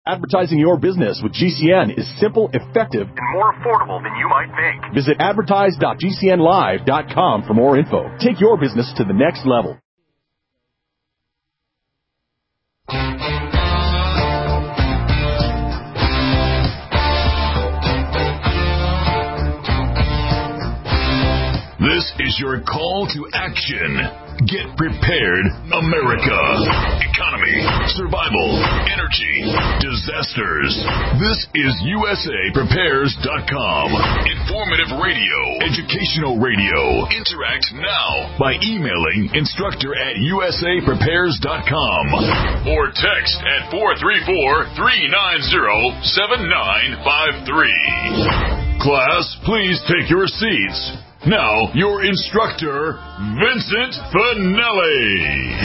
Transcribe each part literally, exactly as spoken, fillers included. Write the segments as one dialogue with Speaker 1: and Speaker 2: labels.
Speaker 1: Advertising your business with G C N is simple, effective, and more affordable than you might think. Visit advertise dot g c n live dot com for more info. Take your business to the next level.
Speaker 2: This is your call to action. Get prepared, America. Economy, survival, energy, disasters. This is U S A Prepares dot com. Informative radio, educational radio. Interact now by emailing instructor at U S A Prepares dot com or text at four three four, three nine zero, seven nine five three. Class, please take your seats. Now, your instructor, Vincent Finelli.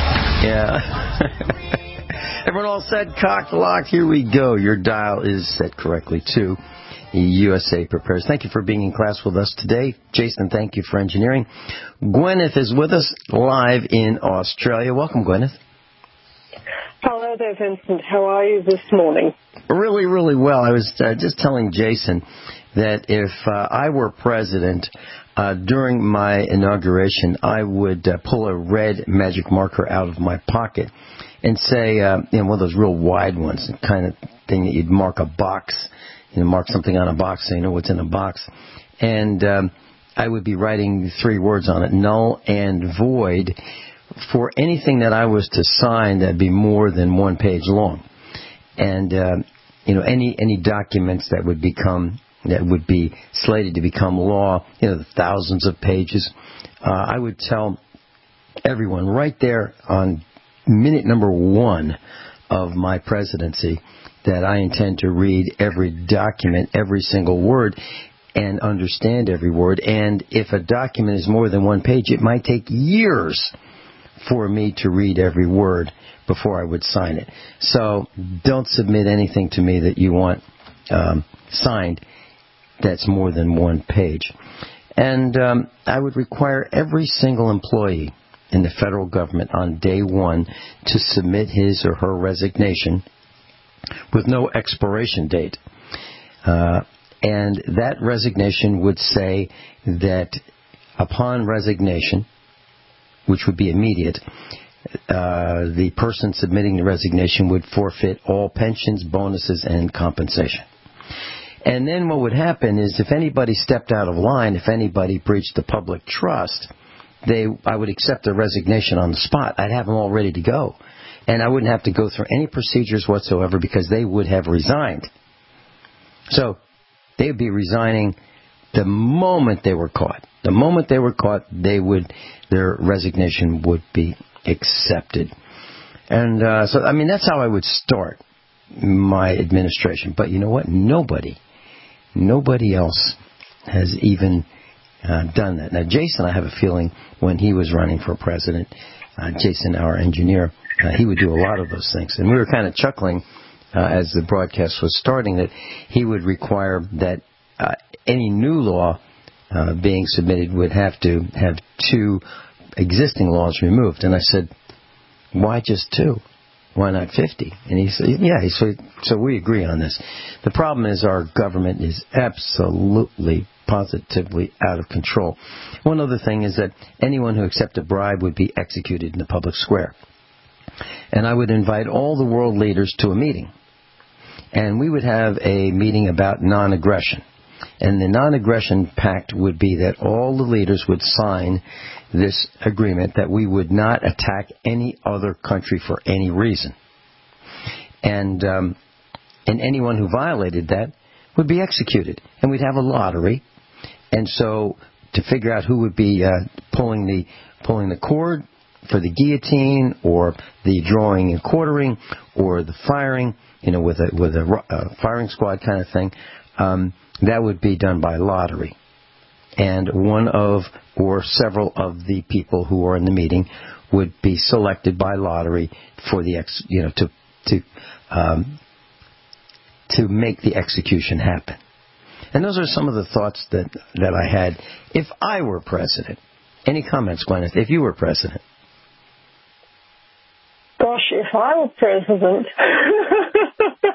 Speaker 3: Yeah. Everyone all set, cocked, locked. Here we go. Your dial is set correctly, too. U S A Prepares. Thank you for being in class with us today. Jason, thank you for engineering. Gwyneth is with us live in Australia. Welcome, Gwyneth.
Speaker 4: Hello there, Vincent. How are you this morning?
Speaker 3: Really, really well. I was uh, just telling Jason that if uh, I were president uh, during my inauguration, I would uh, pull a red magic marker out of my pocket and say, uh, you know, one of those real wide ones, the kind of thing that you'd mark a box, you know, mark something on a box so you know what's in a box. And um, I would be writing three words on it, null and void, for anything that I was to sign that'd be more than one page long. And, uh, you know, any any documents that would become that would be slated to become law, you know, the thousands of pages, uh, I would tell everyone right there on minute number one of my presidency that I intend to read every document, every single word, and understand every word. And if a document is more than one page, it might take years for me to read every word before I would sign it. So don't submit anything to me that you want um, signed that's more than one page. And um, I would require every single employee in the federal government on day one to submit his or her resignation with no expiration date. Uh, and that resignation would say that upon resignation, which would be immediate, uh, the person submitting the resignation would forfeit all pensions, bonuses, and compensation. And then what would happen is if anybody stepped out of line, if anybody breached the public trust, they I would accept their resignation on the spot. I'd have them all ready to go. And I wouldn't have to go through any procedures whatsoever because they would have resigned. So they would be resigning the moment they were caught. The moment they were caught, they would their resignation would be accepted. And uh, so, I mean, that's how I would start my administration. But you know what? Nobody, nobody else has even uh, done that. Now, Jason, I have a feeling when he was running for president, uh, Jason, our engineer, uh, he would do a lot of those things. And we were kind of chuckling uh, as the broadcast was starting that he would require that uh, any new law uh, being submitted would have to have two existing laws removed. And I said, why just two? Why not fifty? And he said, yeah, he said, so we agree on this. The problem is our government is absolutely, positively out of control. One other thing is that anyone who accepted a bribe would be executed in the public square. And I would invite all the world leaders to a meeting. And we would have a meeting about non-aggression. And the non-aggression pact would be that all the leaders would sign this agreement that we would not attack any other country for any reason. And um, and anyone who violated that would be executed. And we'd have a lottery. And so to figure out who would be uh, pulling the pulling the cord for the guillotine or the drawing and quartering or the firing, you know, with a with a uh, firing squad kind of thing, um, that would be done by lottery. And one of or several of the people who are in the meeting would be selected by lottery for the ex, you know, to to um, to make the execution happen. And those are some of the thoughts that that I had if I were president. Any comments, Gwyneth, if you were president?
Speaker 4: Gosh, if I were president,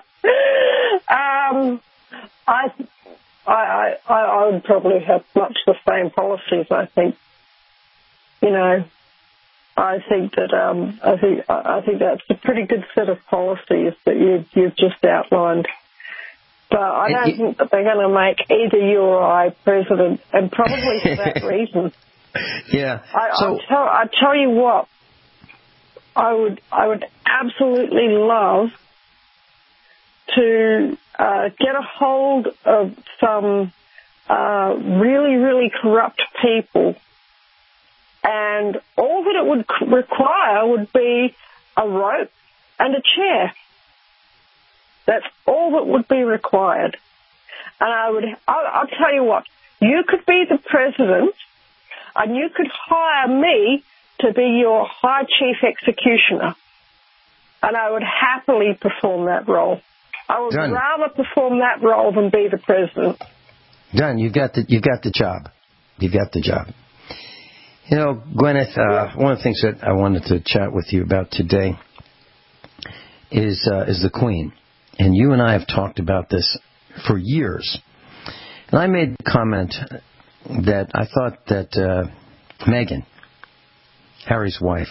Speaker 4: I, I, I, I would probably have much the same policies. I think, you know, I think that um, I think I think that's a pretty good set of policies that you you've just outlined. But I don't it, think that they're going to make either you or I president, and probably for that reason.
Speaker 3: Yeah.
Speaker 4: I,
Speaker 3: so,
Speaker 4: I tell I tell you what, I would I would absolutely love to uh, get a hold of some uh, really really corrupt people, and all that it would require would be a rope and a chair. That's all that would be required. And I would, I'll, I'll tell you what, you could be the president and you could hire me to be your high chief executioner. And I would happily perform that role. I would Done. rather perform that role than be the president.
Speaker 3: Done. You've got the, you've got the job. You've got the job. You know, Gwyneth, uh, yeah. one of the things that I wanted to chat with you about today is, uh, is the Queen. And you and I have talked about this for years. And I made the comment that I thought that uh, Meghan, Harry's wife,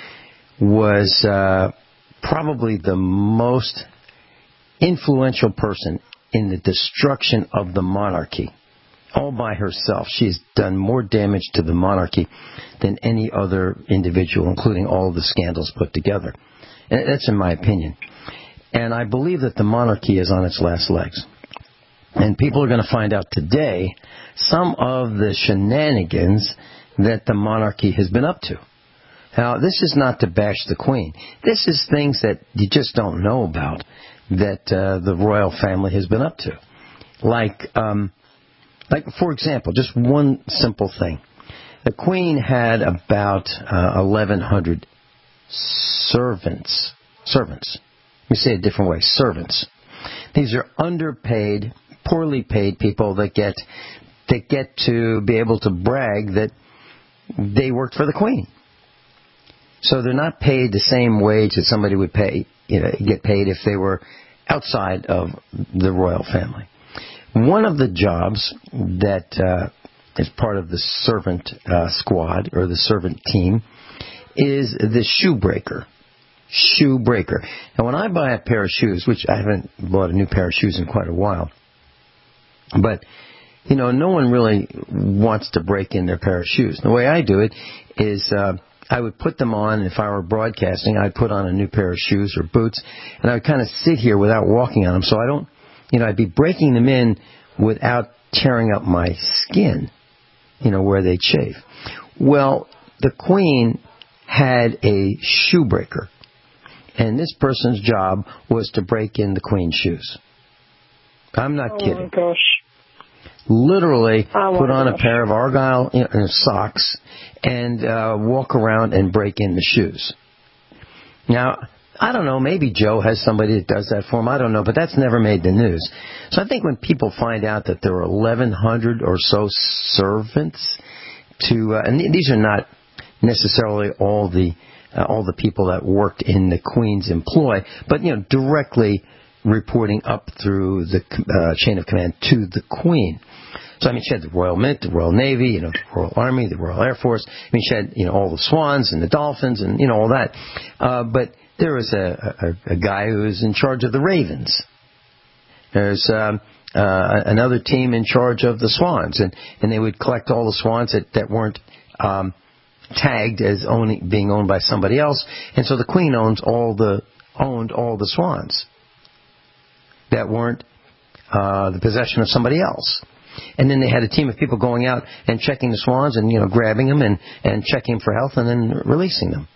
Speaker 3: was uh, probably the most influential person in the destruction of the monarchy. All by herself. She's done more damage to the monarchy than any other individual, including all of the scandals put together. And that's in my opinion. And I believe that the monarchy is on its last legs. And people are going to find out today some of the shenanigans that the monarchy has been up to. Now, this is not to bash the Queen. This is things that you just don't know about that uh, the royal family has been up to. Like, um, like for example, just one simple thing. The Queen had about uh, eleven hundred servants. Servants. Let me say it a different way. Servants. These are underpaid, poorly paid people that get that get to be able to brag that they worked for the Queen. So they're not paid the same wage that somebody would pay, you know, get paid if they were outside of the royal family. One of the jobs that uh, is part of the servant uh, squad or the servant team is the shoe breaker. Shoe breaker. Now, when I buy a pair of shoes, which I haven't bought a new pair of shoes in quite a while, but, you know, no one really wants to break in their pair of shoes. The way I do it is uh, I would put them on, if I were broadcasting, I'd put on a new pair of shoes or boots, and I would kind of sit here without walking on them, so I don't, you know, I'd be breaking them in without tearing up my skin, you know, where they chafe. Well, the Queen had a shoe breaker. And this person's job was to break in the Queen's shoes. I'm not
Speaker 4: oh
Speaker 3: kidding.
Speaker 4: Oh, my gosh.
Speaker 3: Literally
Speaker 4: oh
Speaker 3: put on
Speaker 4: gosh.
Speaker 3: a pair of Argyle you know, socks and uh, walk around and break in the shoes. Now, I don't know, maybe Joe has somebody that does that for him. I don't know, but that's never made the news. So I think when people find out that there are eleven hundred or so servants to, uh, and these are not necessarily all the Uh, all the people that worked in the Queen's employ, but, you know, directly reporting up through the uh, chain of command to the Queen. So, I mean, she had the Royal Mint, the Royal Navy, you know, the Royal Army, the Royal Air Force. I mean, she had, you know, all the swans and the dolphins and, you know, all that. Uh, but there was a, a, a guy who was in charge of the Ravens. There's um, uh, another team in charge of the swans, and, and they would collect all the swans that, that weren't um, tagged as owning, being owned by somebody else, and so the Queen owns all the owned all the swans that weren't uh, the possession of somebody else. And then they had a team of people going out and checking the swans and, you know, grabbing them and, and checking for health and then releasing them.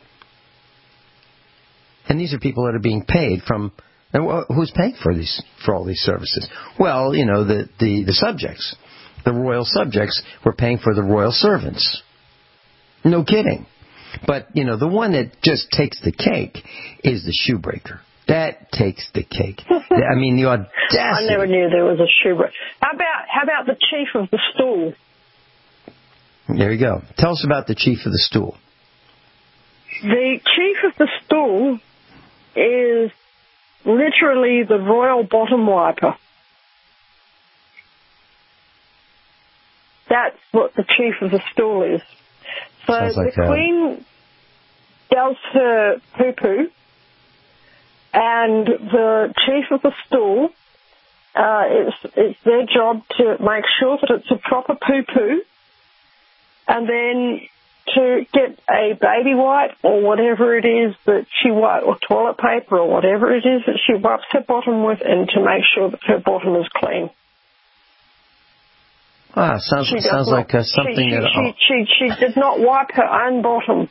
Speaker 3: And these are people that are being paid from. And who's paying for these for all these services? Well, you know, the the, the subjects, the royal subjects, were paying for the royal servants. No kidding. But, you know, the one that just takes the cake is the shoe breaker. That takes the cake. I mean, the audacity.
Speaker 4: I never knew there was a shoe breaker. How about, how about the chief of the stool?
Speaker 3: There you go. Tell us about the chief of the stool.
Speaker 4: The chief of the stool is literally the royal bottom wiper. that's what the chief of the stool is. So
Speaker 3: Sounds like
Speaker 4: the
Speaker 3: a...
Speaker 4: Queen does her poo-poo, and the chief of the stool, uh, it's, it's their job to make sure that it's a proper poo-poo, and then to get a baby wipe or whatever it is that she wipes, or toilet paper or whatever it is that she wipes her bottom with, and to make sure that her bottom is clean.
Speaker 3: Ah, sounds
Speaker 4: She
Speaker 3: sounds
Speaker 4: not,
Speaker 3: like uh, something
Speaker 4: she,
Speaker 3: that...
Speaker 4: She, she, she, she did not wipe her own bottom.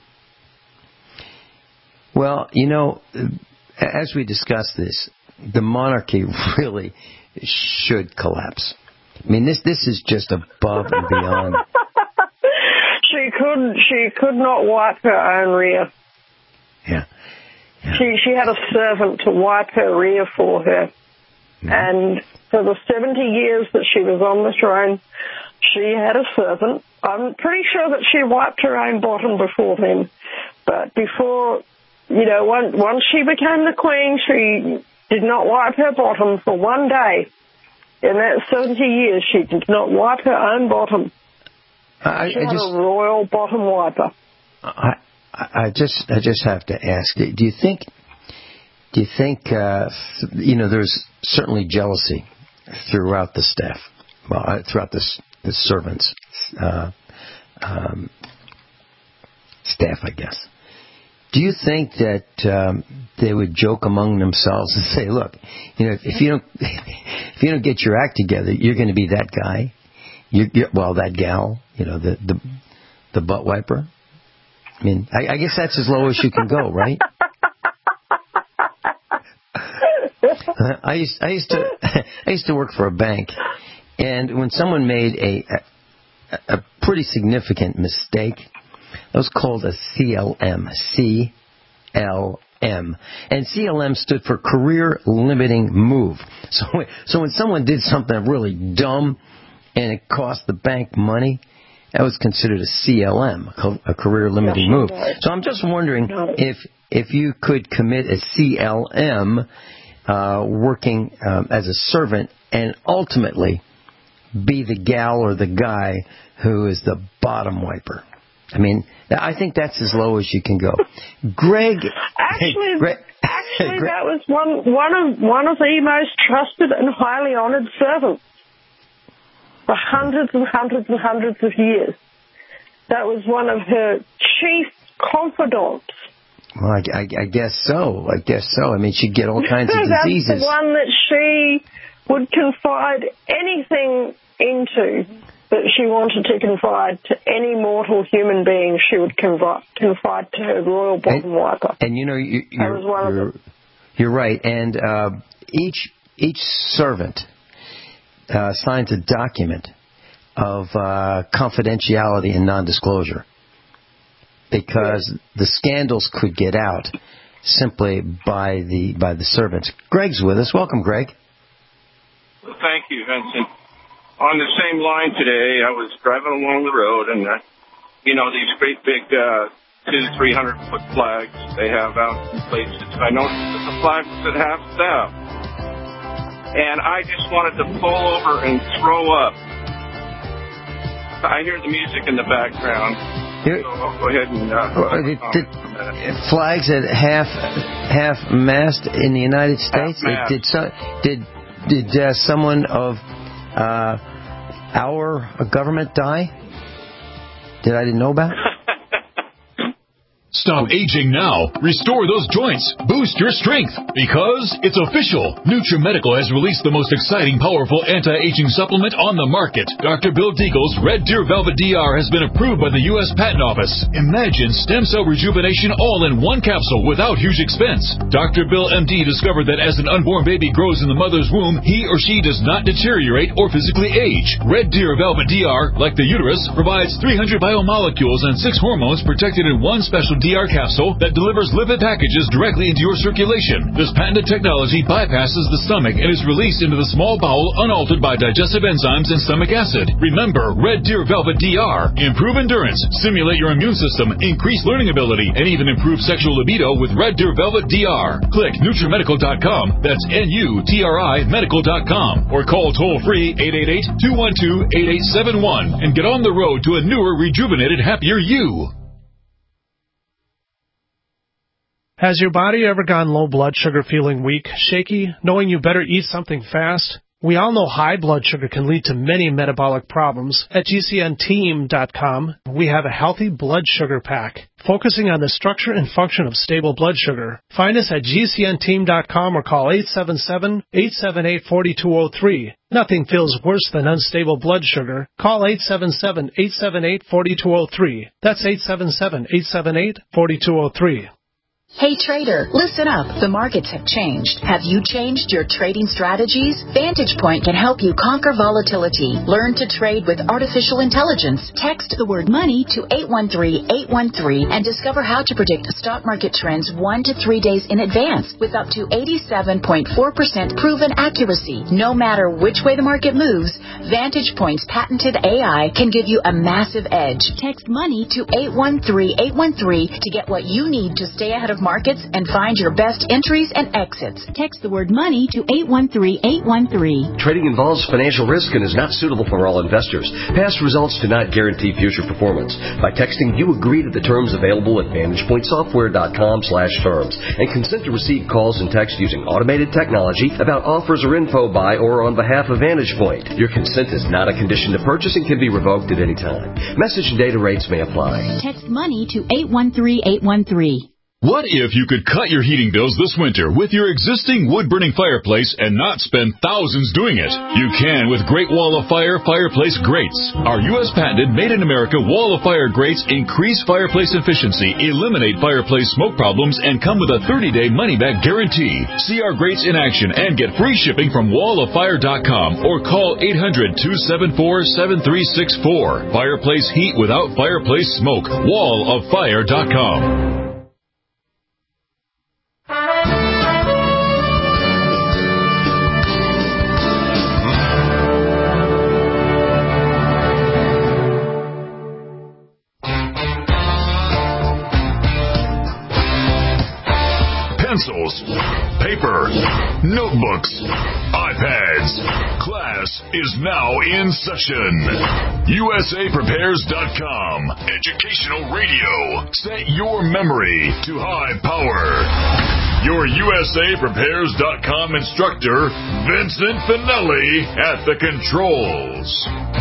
Speaker 3: Well, you know, as we discuss this, the monarchy really should collapse. I mean, this this is just above and beyond.
Speaker 4: She could she could not wipe her own rear.
Speaker 3: Yeah. yeah.
Speaker 4: She she had a servant to wipe her rear for her, mm-hmm. and for the seventy years that she was on the throne, she had a servant. I'm pretty sure that she wiped her own bottom before then, but before, you know, once once she became the queen, she did not wipe her bottom for one day. In that seventy years, she did not wipe her own bottom.
Speaker 3: I,
Speaker 4: she
Speaker 3: I
Speaker 4: had
Speaker 3: just,
Speaker 4: a royal bottom wiper.
Speaker 3: I, I just, I just have to ask: do you think, do you think, uh, you know, there's certainly jealousy throughout the staff, well, uh, throughout the, the servants, uh, um, staff, I guess. Do you think that um, they would joke among themselves and say, "Look, you know, if you don't, if you don't get your act together, you're going to be that guy, you, you're, well, that gal, you know, the the, the butt wiper." I mean, I, I guess that's as low as you can go, right? I used I used to I used to work for a bank, and when someone made a a, a pretty significant mistake, that was called a C L M. C L M. And C L M stood for Career Limiting Move. So, so when someone did something really dumb and it cost the bank money, that was considered a C L M, a Career Limiting Move. So I'm just wondering if if you could commit a C L M uh, working um, as a servant and ultimately be the gal or the guy who is the bottom wiper. I mean, I think that's as low as you can go. Greg,
Speaker 4: actually,
Speaker 3: Greg,
Speaker 4: actually,
Speaker 3: Greg,
Speaker 4: that was one one of one of the most trusted and highly honoured servants for hundreds and hundreds and hundreds of years. That was one of her chief confidants.
Speaker 3: Well, I, I, I guess so. I guess so. I mean, she'd get all kinds of diseases.
Speaker 4: That's the one that she would confide anything into that she wanted to confide to any mortal human being. She would confide, confide to her royal bottom
Speaker 3: and,
Speaker 4: wiper.
Speaker 3: And you know, you, you're, you're, you're right. And uh, each each servant uh, signs a document of uh, confidentiality and non-disclosure, because yes. the scandals could get out simply by the by the servants. Greg's with us. Welcome, Greg.
Speaker 5: Well, thank you, Vincent. On the same line today, I was driving along the road, and, uh, you know, these great big uh, two, three hundred foot flags they have out in places. I noticed that the flag was at half staff. And I just wanted to pull over and throw up. I hear the music in the background.
Speaker 3: Here,
Speaker 5: so I'll go ahead and... Uh,
Speaker 3: well, did, did flags at half half mast in the United States?
Speaker 5: Half
Speaker 3: did so, did did uh, someone of uh, our government die? Did I didn't know about?
Speaker 2: Stop aging now. Restore those joints. Boost your strength. Because it's official. NutriMedical has released the most exciting, powerful anti-aging supplement on the market. Doctor Bill Deagle's Red Deer Velvet D R has been approved by the U S Patent Office. Imagine stem cell rejuvenation all in one capsule without huge expense. Doctor Bill M D discovered that as an unborn baby grows in the mother's womb, he or she does not deteriorate or physically age. Red Deer Velvet D R, like the uterus, provides three hundred biomolecules and six hormones protected in one special Velvet D R capsule that delivers lipid packages directly into your circulation. This patented technology bypasses the stomach and is released into the small bowel unaltered by digestive enzymes and stomach acid. Remember, Red Deer Velvet D R. Improve endurance, stimulate your immune system, increase learning ability, and even improve sexual libido with Red Deer Velvet D R. Click Nutrimedical dot com, that's N U T R I medical dot com, or call toll-free eight eight eight, two one two, eight eight seven one and get on the road to a newer, rejuvenated, happier you.
Speaker 6: Has your body ever gone low blood sugar, feeling weak, shaky, knowing you better eat something fast? We all know high blood sugar can lead to many metabolic problems. At G C N team dot com, we have a healthy blood sugar pack, focusing on the structure and function of stable blood sugar. Find us at G C N team dot com or call eight seven seven, eight seven eight, four two zero three. Nothing feels worse than unstable blood sugar. Call eight seven seven, eight seven eight, four two zero three. That's eight seven seven, eight seven eight, four two zero three.
Speaker 7: Hey trader, listen up. The markets have changed. Have you changed your trading strategies? Vantage Point can help you conquer volatility. Learn to trade with artificial intelligence. Text the word money to eight one three, eight one three and discover how to predict stock market trends one to three days in advance with up to eighty-seven point four percent proven accuracy. No matter which way the market moves, Vantage Point's patented A I can give you a massive edge. Text money to eight one three, eight one three to get what you need to stay ahead of markets and find your best entries and exits. Text the word money to eight one three, eight one three.
Speaker 8: Trading involves financial risk and is not suitable for all investors. Past results do not guarantee future performance. By texting, you agree to the terms available at vantage point software dot com slash terms and consent to receive calls and texts using automated technology about offers or info by or on behalf of Vantage Point. Your consent is not a condition to purchase and can be revoked at any time. Message and data rates may apply.
Speaker 7: Text money to eight one three, eight one three.
Speaker 2: What if you could cut your heating bills this winter with your existing wood-burning fireplace and not spend thousands doing it? You can with Great Wall of Fire fireplace grates. Our U S patented made-in-America Wall of Fire grates increase fireplace efficiency, eliminate fireplace smoke problems, and come with a thirty-day money-back guarantee. See our grates in action and get free shipping from wall of fire dot com or call eight hundred, two seven four, seven three six four. Fireplace heat without fireplace smoke. wall of fire dot com. Pencils, paper, notebooks, iPads. Class is now in session. U S A Prepares dot com. Educational radio. Set your memory to high power. Your U S A Prepares dot com instructor, Vincent Finelli, at the controls.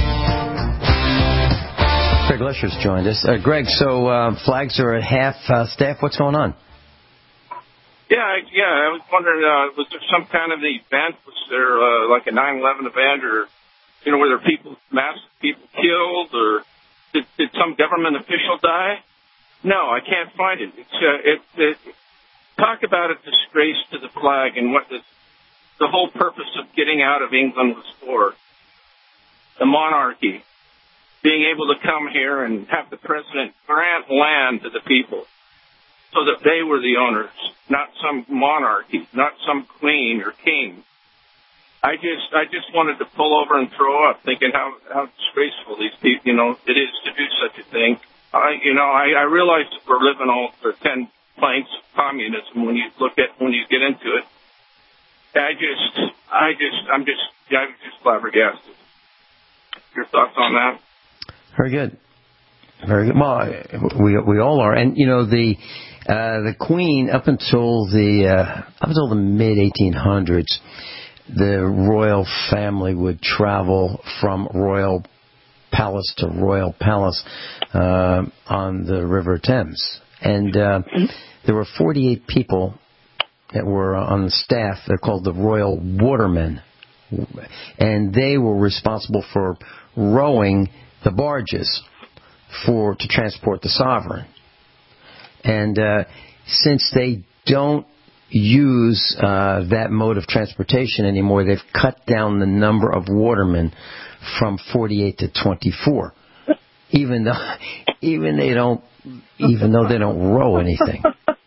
Speaker 3: Greg Lesher's joined us. Uh, Greg, so uh, flags are at half uh, staff. What's going on?
Speaker 5: Yeah, yeah. I was wondering, uh, was there some kind of event? Was there uh, like a nine eleven event, or you know, were there people, mass people killed, or did, did some government official die? No, I can't find it. It's, uh, it, it talk about a disgrace to the flag and what the the whole purpose of getting out of England was for. The monarchy, being able to come here and have the president grant land to the people, so that they were the owners, not some monarchy, not some queen or king. I just, I just wanted to pull over and throw up, thinking how, how disgraceful these people, you know, it is to do such a thing. I, you know, I, I realize that we're living all for ten planks of communism when you look at, when you get into it. I just, I just, I'm just, I'm just flabbergasted. Your thoughts on that?
Speaker 3: Very good. Very good. Well, we we all are, and you know the uh, the Queen up until the uh, up until the mid eighteen hundreds, the royal family would travel from royal palace to royal palace uh, on the River Thames, and uh, there were forty-eight people that were on the staff. They're called the Royal Watermen, and they were responsible for rowing the barges for to transport the sovereign. And uh, since they don't use uh, that mode of transportation anymore, they've cut down the number of watermen from forty-eight to twenty-four. Even though, even they don't, even though they don't row anything.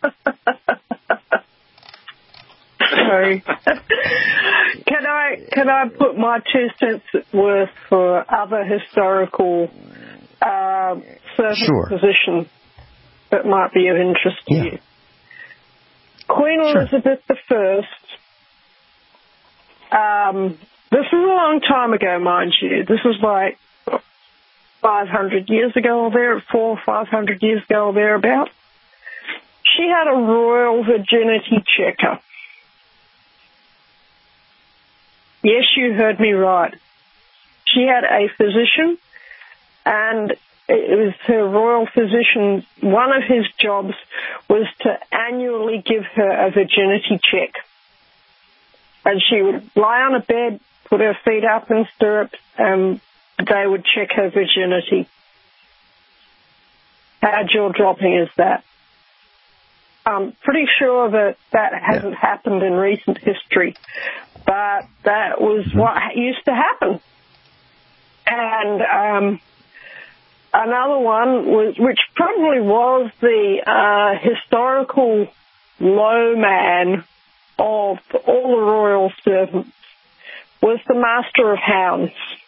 Speaker 4: Sorry. Can I can I put my two cents worth for other historical uh, servant
Speaker 3: Sure.
Speaker 4: positions that might be of interest to
Speaker 3: Yeah.
Speaker 4: you? Queen
Speaker 3: Sure.
Speaker 4: Elizabeth the First. Um, this was a long time ago, mind you. This was like five hundred years ago or there, four or five hundred years ago or thereabout. She had a royal virginity checker. Yes, you heard me right. She had a physician, and it was her royal physician. One of his jobs was to annually give her a virginity check. And she would lie on a bed, put her feet up in stirrups, and they would check her virginity. How jaw-dropping is that? I'm pretty sure that that hasn't yeah. happened in recent history, but that was what used to happen. And um, another one, was, which probably was the uh, historical low man of all the royal servants, was the Master of Hounds.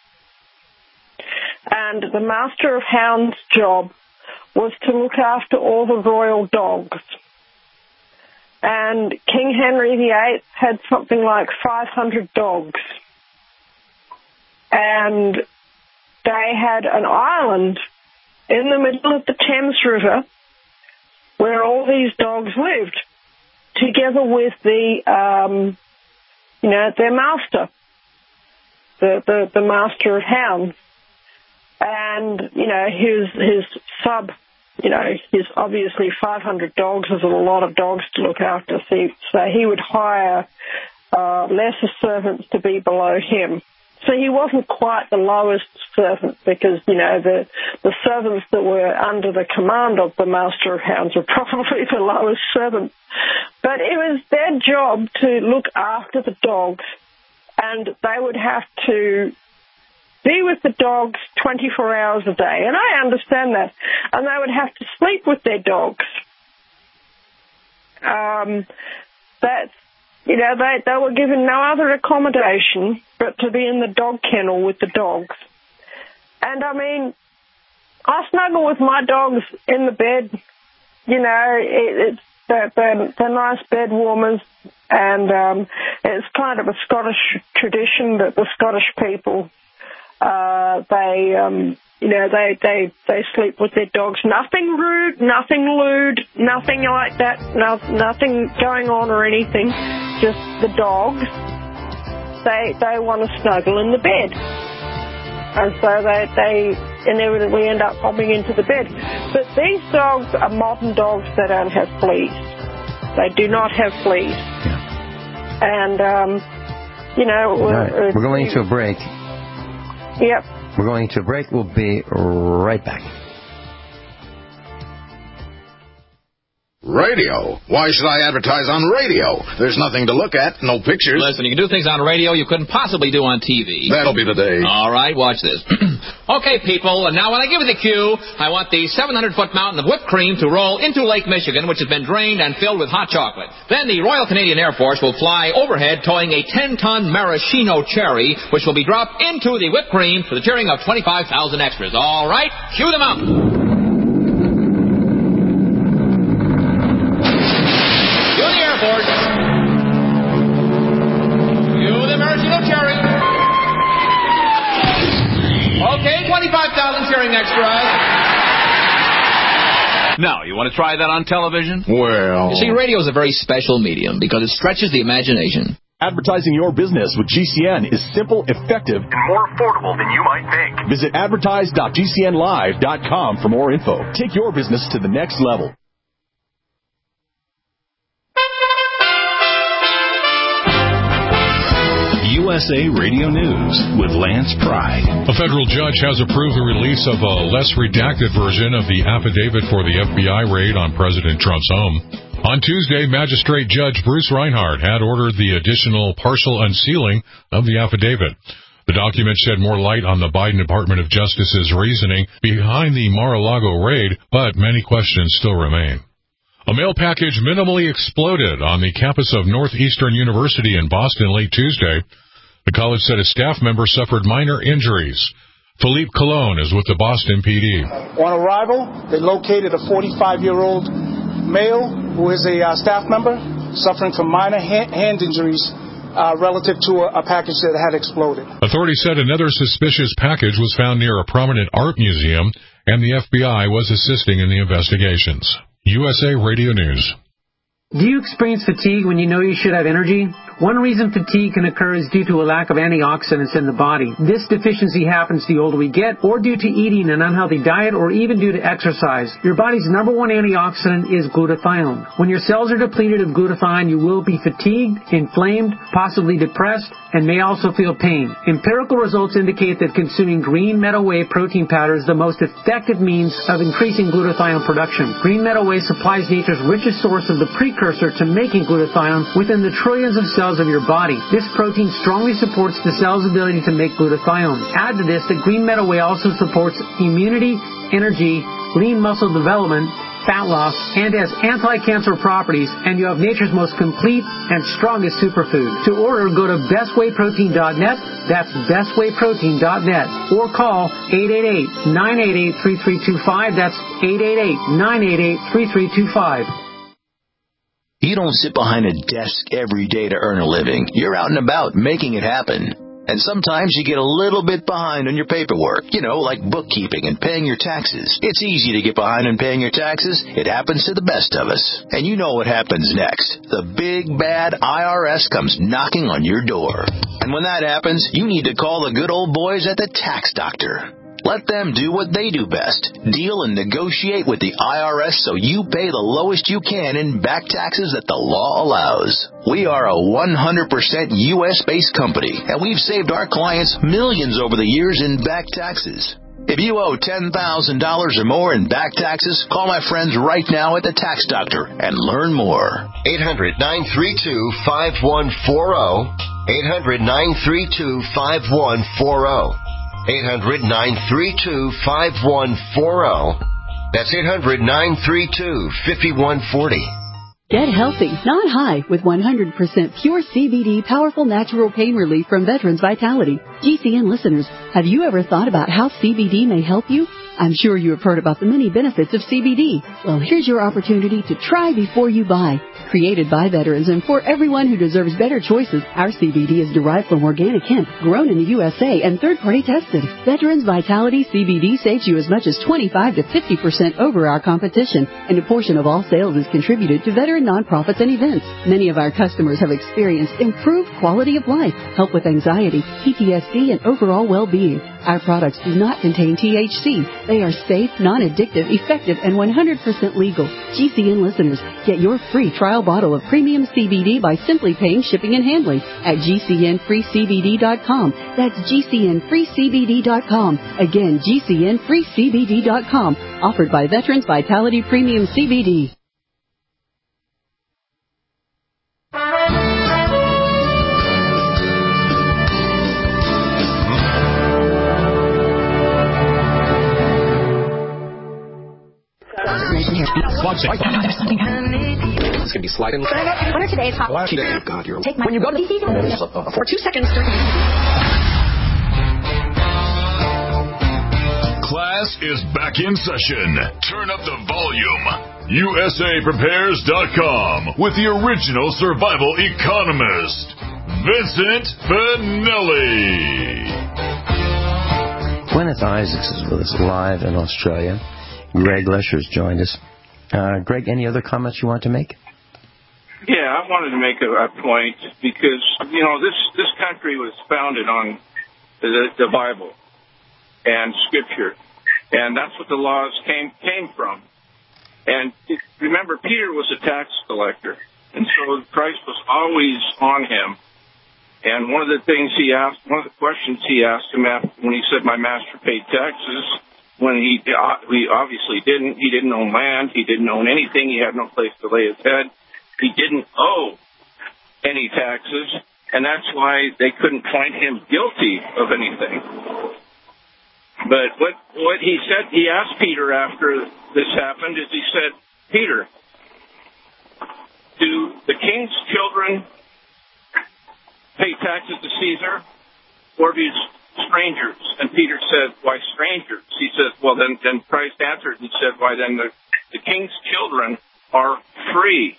Speaker 4: And the Master of Hounds' job was to look after all the royal dogs. And King Henry the Eighth had something like five hundred dogs. And they had an island in the middle of the Thames River where all these dogs lived, together with the, um, you know, their master, the, the, the Master of Hounds. And, you know, his, his sub, you know, his obviously five hundred dogs is a lot of dogs to look after, so he would hire uh, lesser servants to be below him. So he wasn't quite the lowest servant because, you know, the, the servants that were under the command of the Master of Hounds were probably the lowest servants. But it was their job to look after the dogs, and they would have to be with the dogs twenty-four hours a day. And I understand that. And they would have to sleep with their dogs. Um, that's, you know, they, they were given no other accommodation but to be in the dog kennel with the dogs. And, I mean, I snuggle with my dogs in the bed. You know, it, it's they're, they're, they're nice bed warmers. And um, it's kind of a Scottish tradition that the Scottish people, uh, they, um, you know, they, they, they sleep with their dogs. Nothing rude, nothing lewd, nothing like that, no, nothing going on or anything. Just the dogs. They they want to snuggle in the bed. And so they, they inevitably end up hopping into the bed. But these dogs are modern dogs that don't have fleas. They do not have fleas.
Speaker 3: Yeah.
Speaker 4: And, um, you know...
Speaker 3: Right. We're, we're going into a break.
Speaker 4: Yep.
Speaker 3: We're going to a break. We'll be right back.
Speaker 9: Radio? Why should I advertise on radio? There's nothing to look at, no pictures.
Speaker 10: Listen, you can do things on radio you couldn't possibly do on T V.
Speaker 9: That'll be the day.
Speaker 10: All right, watch this. Okay, people, and now when I give you the cue, I want the seven hundred foot mountain of whipped cream to roll into Lake Michigan, which has been drained and filled with hot chocolate. Then the Royal Canadian Air Force will fly overhead towing a ten ton maraschino cherry, which will be dropped into the whipped cream for the cheering of twenty-five thousand extras. All right, cue them up. Okay, twenty-five thousand cheering extras. Now, you want to try that on television?
Speaker 9: Well...
Speaker 10: You see, radio is a very special medium because it stretches the imagination.
Speaker 1: Advertising your business with G C N is simple, effective, and more affordable than you might think. Visit advertise dot G C N live dot com for more info. Take your business to the next level.
Speaker 2: U S A Radio News with Lance Pride.
Speaker 11: A federal judge has approved the release of a less redacted version of the affidavit for the F B I raid on President Trump's home. On Tuesday, Magistrate Judge Bruce Reinhardt had ordered the additional partial unsealing of the affidavit. The document shed more light on the Biden Department of Justice's reasoning behind the Mar-a-Lago raid, but many questions still remain. A mail package minimally exploded on the campus of Northeastern University in Boston late Tuesday. The college said a staff member suffered minor injuries. Philippe Colon is with the Boston P D.
Speaker 12: On arrival, they located a forty-five-year-old male who is a uh, staff member suffering from minor hand, hand injuries uh, relative to a, a package that had exploded.
Speaker 11: Authorities said another suspicious package was found near a prominent art museum, and the F B I was assisting in the investigations. U S A Radio News.
Speaker 13: Do you experience fatigue when you know you should have energy? One reason fatigue can occur is due to a lack of antioxidants in the body. This deficiency happens the older we get, or due to eating an unhealthy diet, or even due to exercise. Your body's number one antioxidant is glutathione. When your cells are depleted of glutathione, you will be fatigued, inflamed, possibly depressed, and may also feel pain. Empirical results indicate that consuming green meadow whey protein powder is the most effective means of increasing glutathione production. Green meadow whey supplies nature's richest source of the precursor to making glutathione within the trillions of cells of your body. This protein strongly supports the cell's ability to make glutathione. Add to this that green meadow whey also supports immunity, energy, lean muscle development, fat loss, and has anti-cancer properties, and you have nature's most complete and strongest superfood. To order, go to best whey protein dot net, that's best whey protein dot net, or call eight eight eight, nine eight eight, three three two five, that's eight eight eight, nine eight eight, three three two five.
Speaker 14: You don't sit behind a desk every day to earn a living. You're out and about making it happen. And sometimes you get a little bit behind on your paperwork, you know, like bookkeeping and paying your taxes. It's easy to get behind on paying your taxes. It happens to the best of us. And you know what happens next. The big, bad I R S comes knocking on your door. And when that happens, you need to call the good old boys at the Tax Doctor. Let them do what they do best. Deal and negotiate with the I R S so you pay the lowest you can in back taxes that the law allows. We are a one hundred percent U S-based company, and we've saved our clients millions over the years in back taxes. If you owe ten thousand dollars or more in back taxes, call my friends right now at the Tax Doctor and learn more.
Speaker 15: eight hundred, nine three two, five one four zero. eight hundred, nine three two, five one four zero. eight hundred, nine three two, five one four zero. That's eight hundred, nine three two, five one four zero.
Speaker 16: Get healthy, not high, with one hundred percent pure C B D powerful natural pain relief from Veterans Vitality. G C N listeners, have you ever thought about how C B D may help you? I'm sure you have heard about the many benefits of C B D. Well, here's your opportunity to try before you buy. Created by veterans and for everyone who deserves better choices, our C B D is derived from organic hemp, grown in the U S A, and third-party tested. Veterans Vitality C B D saves you as much as twenty-five to fifty percent over our competition, and a portion of all sales is contributed to veteran nonprofits and events. Many of our customers have experienced improved quality of life, help with anxiety, P T S D, and overall well-being. Our products do not contain T H C. They are safe, non-addictive, effective, and one hundred percent legal. G C N listeners, get your free trial bottle of premium C B D by simply paying shipping and handling at G C N free C B D dot com. That's G C N free C B D dot com. Again, G C N free C B D dot com. Offered by Veterans Vitality Premium C B D.
Speaker 17: Watch it. Oh, no, there's something happening. It's going to be sliding. What are today's hot topics? Oh, God, you're... Take my... When you go to... Uh, for two seconds...
Speaker 2: Class is back in session. Turn up the volume. U S A Prepares dot com with the original survival economist, Vincent Finelli.
Speaker 3: Gwyneth Isaacs is with us live in Australia. Greg Lesher's joined us. Uh, Greg, any other comments you want to make?
Speaker 5: Yeah, I wanted to make a, a point because, you know, this, this country was founded on the, the Bible and Scripture, and that's what the laws came came from. And it, remember, Peter was a tax collector, and so Christ was always on him. And one of the things he asked, one of the questions he asked him after, when he said, "My master paid taxes," when he, he obviously didn't. He didn't own land. He didn't own anything. He had no place to lay his head. He didn't owe any taxes. and that's why they couldn't find him guilty of anything. But what what he said, he asked Peter after this happened, is he said, Peter, do the king's children pay taxes to Caesar, or do strangers? And Peter said, why strangers? He said, well, then, then Christ answered and said, why then the, the king's children are free.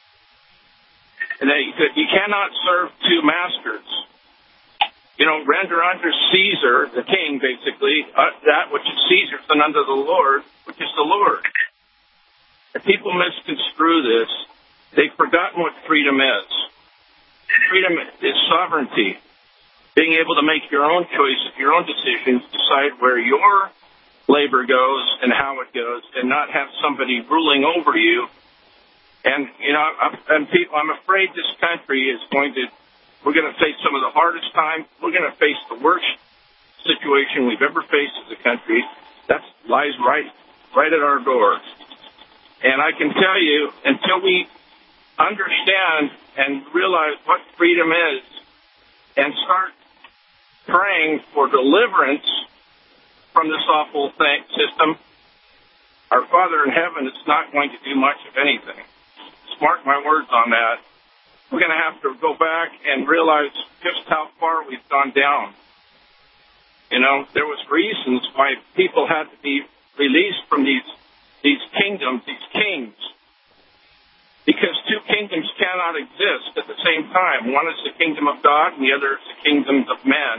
Speaker 5: And they, you cannot serve two masters. You know, render unto Caesar, the king, basically, uh, that which is Caesar's, and unto the Lord, which is the Lord. If people misconstrue this, they've forgotten what freedom is. Freedom is sovereignty, being able to make your own choices, your own decisions, decide where your labor goes and how it goes, and not have somebody ruling over you. And, you know, I'm, and people, I'm afraid this country is going to, we're going to face some of the hardest times. We're going to face the worst situation we've ever faced as a country. That lies right, right at our door. And I can tell you, until we understand and realize what freedom is and start praying for deliverance from this awful thing, system, our Father in heaven is not going to do much of anything. Just mark my words on that. We're going to have to go back and realize just how far we've gone down. You know, there was reasons why people had to be released from these these kingdoms, these kings, because two kingdoms cannot exist at the same time. One is the kingdom of God, and the other is the kingdom of men.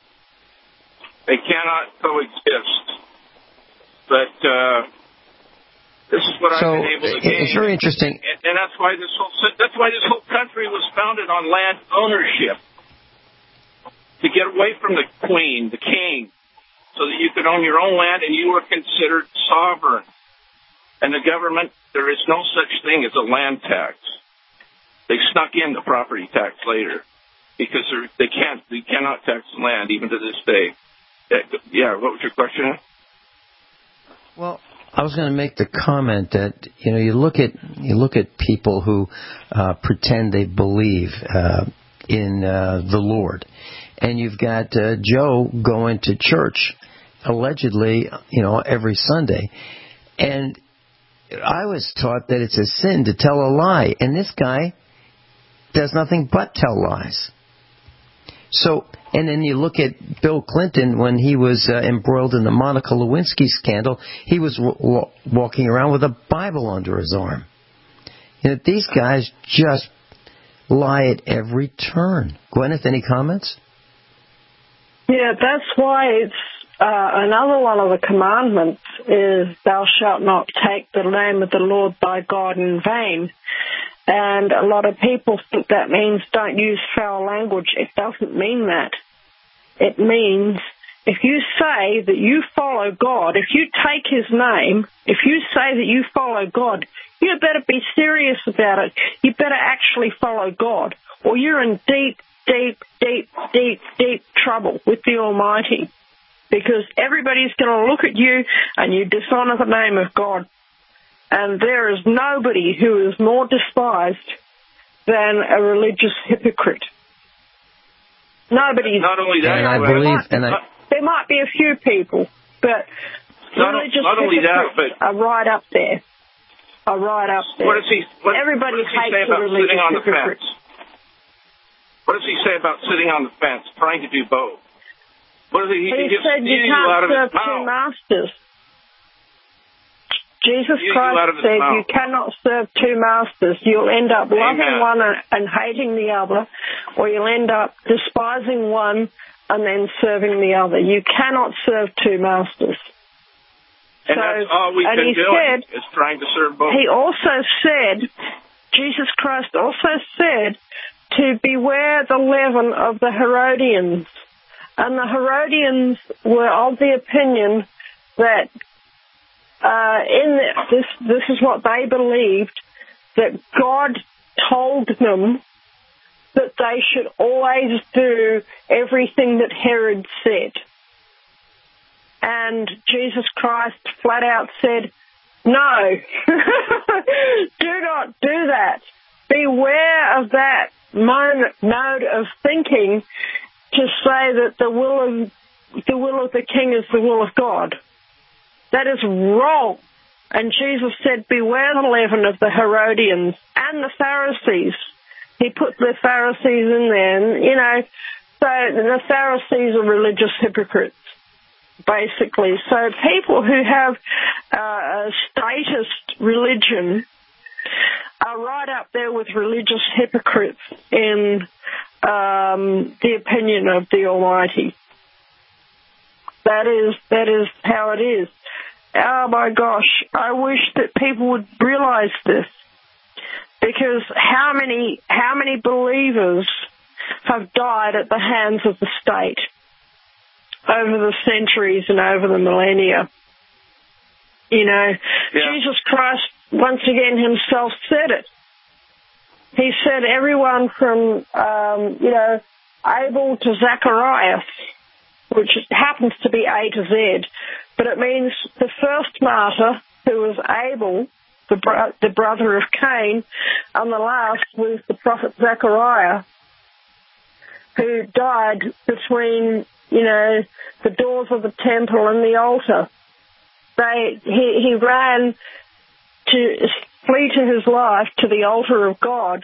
Speaker 5: They cannot coexist. But uh, this is what
Speaker 3: so
Speaker 5: I've been able to gain.
Speaker 3: It's very interesting,
Speaker 5: and, and that's why this whole that's why this whole country was founded on land ownership, to get away from the queen, the king, so that you could own your own land and you were considered sovereign. And the government, there is no such thing as a land tax. They snuck in the property tax later because they can't, they cannot tax the land even to this day. Yeah, what was your question?
Speaker 3: Well, I was going to make the comment that, you know, you look at you look at people who uh, pretend they believe uh, in uh, the Lord, and you've got uh, Joe going to church allegedly, you know, every Sunday, and I was taught that it's a sin to tell a lie, and this guy does nothing but tell lies. So, and then you look at Bill Clinton when he was uh, embroiled in the Monica Lewinsky scandal, he was w- w- walking around with a Bible under his arm. You know, these guys just lie at every turn. Gwyneth, any comments?
Speaker 4: Yeah, that's why it's uh, another one of the commandments is thou shalt not take the name of the Lord thy God in vain. And a lot of people think that means don't use foul language. It doesn't mean that. It means if you say that you follow God, if you take his name, if you say that you follow God, you better be serious about it. You better actually follow God, or you're in deep, deep, deep, deep, deep trouble with the Almighty, because everybody's going to look at you and you dishonor the name of God. And there is nobody who is more despised than a religious hypocrite. Nobody.
Speaker 5: Not only that,
Speaker 3: and I believe,
Speaker 4: might,
Speaker 3: and I,
Speaker 4: there might be a few people, but
Speaker 5: not,
Speaker 4: religious
Speaker 5: not only that, but
Speaker 4: are right up there. Are right up there.
Speaker 5: What does he? What,
Speaker 4: Everybody
Speaker 5: what does he
Speaker 4: hates
Speaker 5: say about
Speaker 4: the religious
Speaker 5: sitting on the
Speaker 4: hypocrite.
Speaker 5: fence? What does he say about sitting on the fence, trying to do both? What does he? He,
Speaker 4: he
Speaker 5: he
Speaker 4: said you can't serve two masters. Jesus Christ said you cannot serve two masters. You'll end up loving
Speaker 5: Amen.
Speaker 4: one and, and hating the other, or you'll end up despising one and then serving the other. You cannot serve two masters.
Speaker 5: And
Speaker 4: so,
Speaker 5: that's all we've
Speaker 4: and
Speaker 5: been
Speaker 4: he
Speaker 5: doing,
Speaker 4: said,
Speaker 5: is trying to serve both.
Speaker 4: He also said, Jesus Christ also said, to beware the leaven of the Herodians. And the Herodians were of the opinion that Uh, in the, this, this is what they believed, that God told them that they should always do everything that Herod said. And Jesus Christ flat out said, no, do not do that, beware of that moment, mode of thinking to say that the will of the will of the king is the will of God. That is wrong. And Jesus said, beware the leaven of the Herodians and the Pharisees. He put the Pharisees in there. And, you know, so the Pharisees are religious hypocrites, basically. So people who have uh, a statist religion are right up there with religious hypocrites in um, the opinion of the Almighty. That is, that is how it is. Oh my gosh, I wish that people would realize this, because how many, how many believers have died at the hands of the state over the centuries and over the millennia? You know, yeah. Jesus Christ, once again, himself said it. He said everyone from, um, you know, Abel to Zacharias, which happens to be A to Z, but it means the first martyr, who was Abel, the, bro- the brother of Cain, and the last was the prophet Zechariah, who died between, you know, the doors of the temple and the altar. They, he, he ran to flee to his life to the altar of God,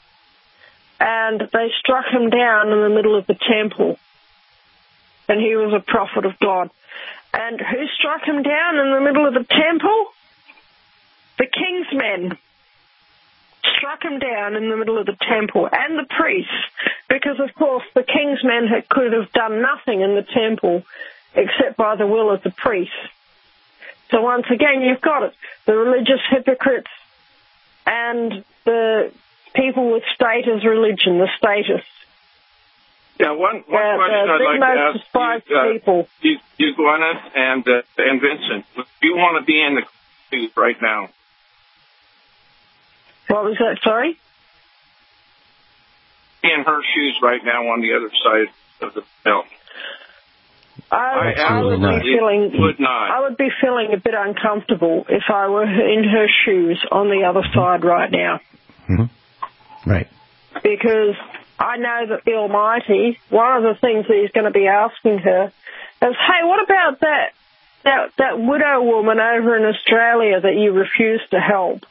Speaker 4: and they struck him down in the middle of the temple. And he was a prophet of God. And who struck him down in the middle of the temple? The king's men struck him down in the middle of the temple, and the priests, because, of course, the king's men had, could have done nothing in the temple except by the will of the priests. So once again, you've got it. The religious hypocrites and the people with status religion, the status.
Speaker 5: Yeah, one, one uh, question I'd like to ask you, uh,
Speaker 4: people.
Speaker 5: you, you Gwyneth and, uh, and Vincent, do you want to be in the shoes right now?
Speaker 4: What was that, sorry?
Speaker 5: Be in her shoes right now on the other side of the belt.
Speaker 4: I, I would not. be feeling
Speaker 5: would not.
Speaker 4: I would be feeling a bit uncomfortable if I were in her shoes on the other side right now.
Speaker 3: Mm-hmm. Right.
Speaker 4: Because I know that the Almighty, one of the things that he's going to be asking her is, hey, what about that, that, that widow woman over in Australia that you refused to help?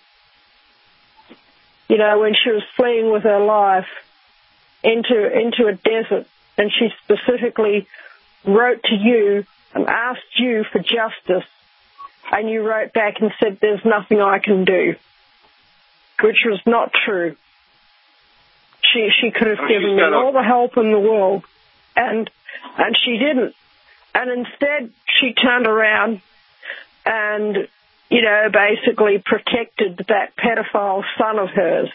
Speaker 4: You know, when she was fleeing with her life into, into a desert, and she specifically wrote to you and asked you for justice, and you wrote back and said, there's nothing I can do, which was not true. She she could have oh, given me all the help in the world, and and she didn't. And instead, she turned around and, you know, basically protected that pedophile son of hers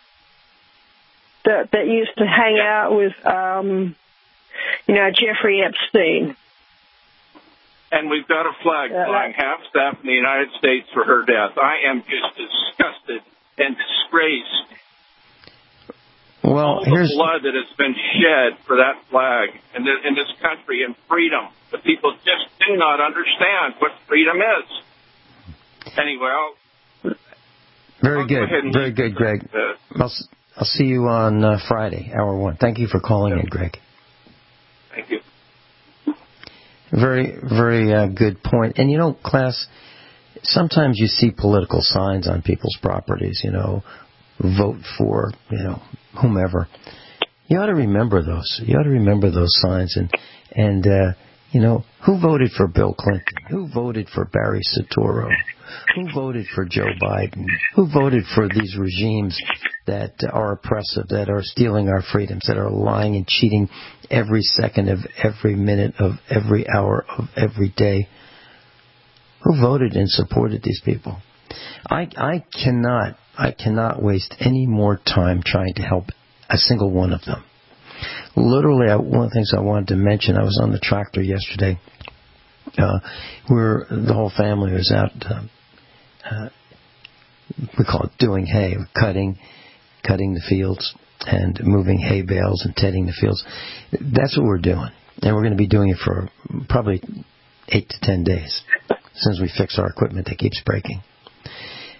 Speaker 4: that that used to hang out with, um, you know, Jeffrey Epstein.
Speaker 5: And we've got a flag uh, flying half staff in the United States for her death. I am just disgusted and disgraced.
Speaker 3: Well,
Speaker 5: all
Speaker 3: here's
Speaker 5: the blood that has been shed for that flag in, the, in this country and freedom. The people just do not understand what freedom is. Anyway, I'll...
Speaker 3: Very
Speaker 5: I'll
Speaker 3: good.
Speaker 5: Go
Speaker 3: Very good, Greg. Uh, I'll, I'll see you on uh, Friday, hour one. Thank you for calling yeah. in, Greg.
Speaker 5: Thank you.
Speaker 3: Very, very uh, good point. And, you know, class, sometimes you see political signs on people's properties, you know, vote for, you know, whomever. You ought to remember those. You ought to remember those signs. And, and uh, you know, who voted for Bill Clinton? Who voted for Barry Soetoro? Who voted for Joe Biden? Who voted for these regimes that are oppressive, that are stealing our freedoms, that are lying and cheating every second of every minute of every hour of every day? Who voted and supported these people? I, I cannot, I cannot waste any more time trying to help a single one of them. Literally, I, one of the things I wanted to mention, I was on the tractor yesterday, uh, where the whole family was out, uh, uh, we call it doing hay, cutting, cutting the fields and moving hay bales and tending the fields. That's what we're doing. And we're going to be doing it for probably eight to ten days, as soon as we fix our equipment that keeps breaking.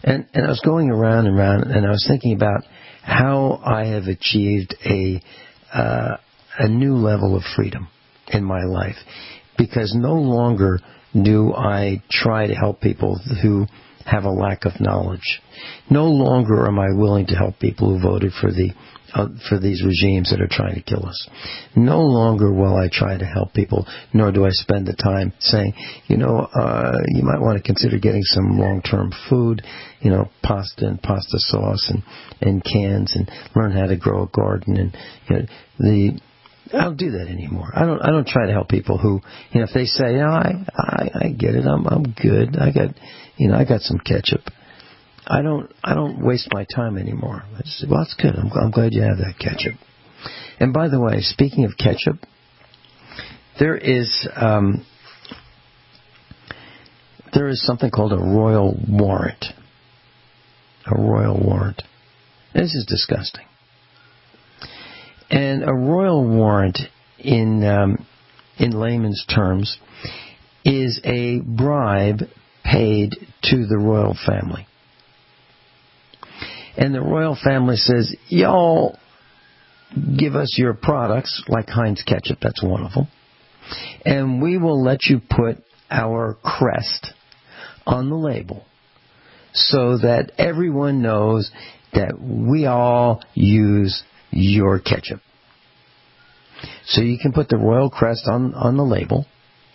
Speaker 3: And, and I was going around and around, and I was thinking about how I have achieved a uh, a new level of freedom in my life, because no longer do I try to help people who have a lack of knowledge. No longer am I willing to help people who voted for the uh, for these regimes that are trying to kill us. No longer will I try to help people, nor do I spend the time saying, you know, uh, you might want to consider getting some long-term food, you know, pasta and pasta sauce and, and cans, and learn how to grow a garden. And you know, the I don't do that anymore. I don't. I don't try to help people who, you know, if they say, "Oh, I, I, I get it. I'm, I'm good. I got, you know, I got some ketchup." I don't. I don't waste my time anymore. I just say, "Well, that's good. I'm, I'm glad you have that ketchup." And by the way, speaking of ketchup, there is um, there is something called a royal warrant. A royal warrant. This is disgusting. And a royal warrant, in um, in layman's terms, is a bribe paid to the royal family. And the royal family says, y'all give us your products, like Heinz ketchup, that's one of them, and we will let you put our crest on the label so that everyone knows that we all use your ketchup. So you can put the royal crest on, on the label,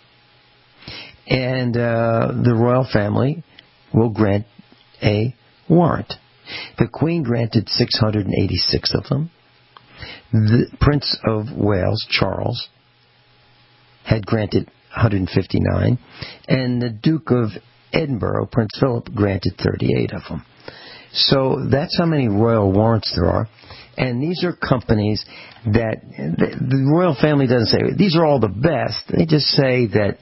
Speaker 3: and uh, the royal family will grant a warrant. The Queen granted six hundred eighty-six of them. The Prince of Wales, Charles, had granted one hundred fifty-nine, and the Duke of Edinburgh, Prince Philip, granted thirty-eight of them. So that's how many royal warrants there are. And these are companies that the, the royal family doesn't say, these are all the best. They just say that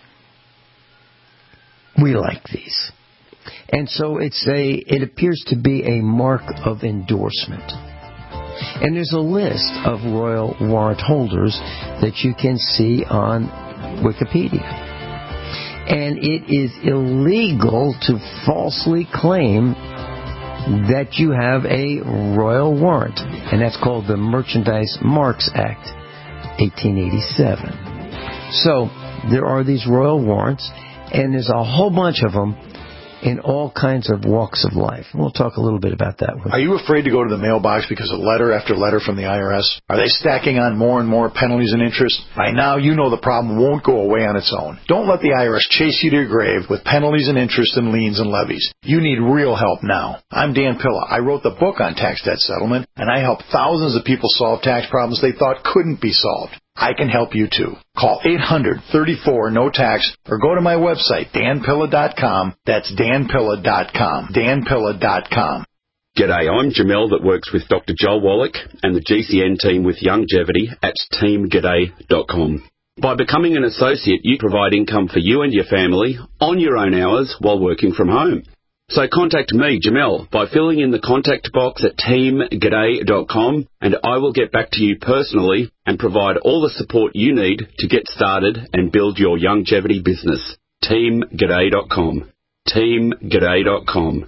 Speaker 3: we like these. And so it's a, it appears to be a mark of endorsement. And there's a list of royal warrant holders that you can see on Wikipedia. And it is illegal to falsely claim that you have a royal warrant. And that's called the Merchandise Marks Act, eighteen eighty-seven. So there are these royal warrants, and there's a whole bunch of them in all kinds of walks of life. We'll talk a little bit about that one.
Speaker 18: Are you afraid to go to the mailbox because of letter after letter from the I R S? Are they stacking on more and more penalties and interest? By now, you know the problem won't go away on its own. Don't let the I R S chase you to your grave with penalties and interest and liens and levies. You need real help now. I'm Dan Pilla. I wrote the book on tax debt settlement, and I help thousands of people solve tax problems they thought couldn't be solved. I can help you too. Call eight hundred, thirty-four, no tax or go to my website, dan pilla dot com. That's dan pilla dot com. dan pilla dot com.
Speaker 19: G'day, I'm Jamel that works with Doctor Joel Wallach and the G C N team with Longevity at team g'day dot com. By becoming an associate, you provide income for you and your family on your own hours while working from home. So contact me, Jamel, by filling in the contact box at team g'day dot com, and I will get back to you personally and provide all the support you need to get started and build your longevity business. team g'day dot com. team g'day dot com.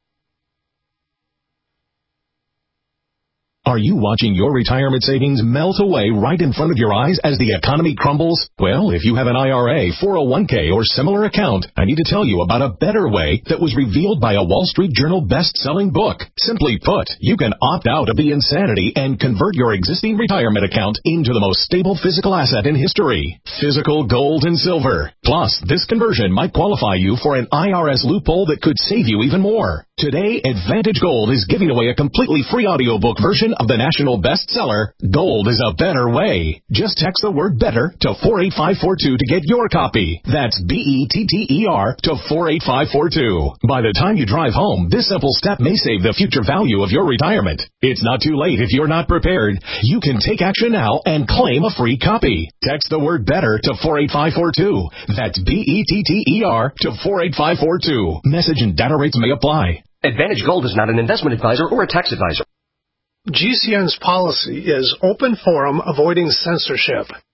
Speaker 1: Are you watching your retirement savings melt away right in front of your eyes as the economy crumbles? Well, if you have an I R A, four oh one k, or similar account, I need to tell you about a better way that was revealed by a Wall Street Journal best-selling book. Simply put, you can opt out of the insanity and convert your existing retirement account into the most stable physical asset in history, physical gold and silver. Plus, this conversion might qualify you for an I R S loophole that could save you even more. Today, Advantage Gold is giving away a completely free audiobook version of the national bestseller, Gold is a Better Way. Just text the word better to four eight five four two to get your copy. That's B E T T E R to four eight five four two. By the time you drive home, this simple step may save the future value of your retirement. It's not too late if you're not prepared. You can take action now and claim a free copy. Text the word better to four eight five four two. That's B E T T E R to four eight five four two. Message and data rates may apply.
Speaker 8: Advantage Gold is not an investment advisor or a tax advisor.
Speaker 6: G C N's policy is open forum, avoiding censorship.